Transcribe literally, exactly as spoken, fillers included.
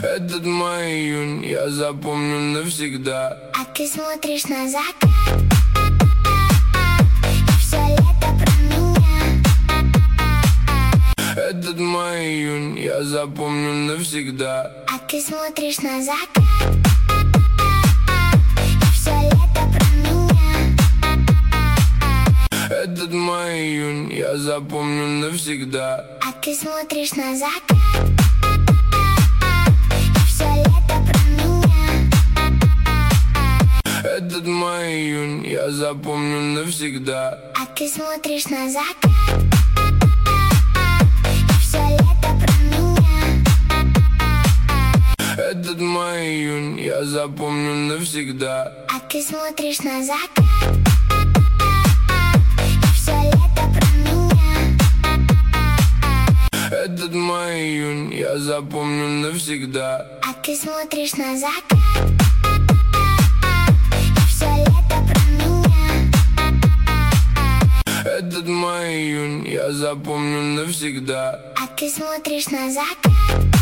Этот май, июнь я запомню навсегда. А ты смотришь на закат, и все лето про меня. Этот май, июнь я запомню навсегда. А ты смотришь на закат, и все лето про меня. Этот май, июнь я запомню навсегда. А ты смотришь на закат, и все лето про меня. Этот май, июнь я запомню навсегда. А ты смотришь на закат, и все лето про меня. Этот май, июнь я запомню навсегда. А ты смотришь на закат, и все лето про меня. Этот май, июнь я запомню навсегда. А ты смотришь на закат, и все лето про меня. Этот май, июнь я запомню навсегда. А ты смотришь на закат.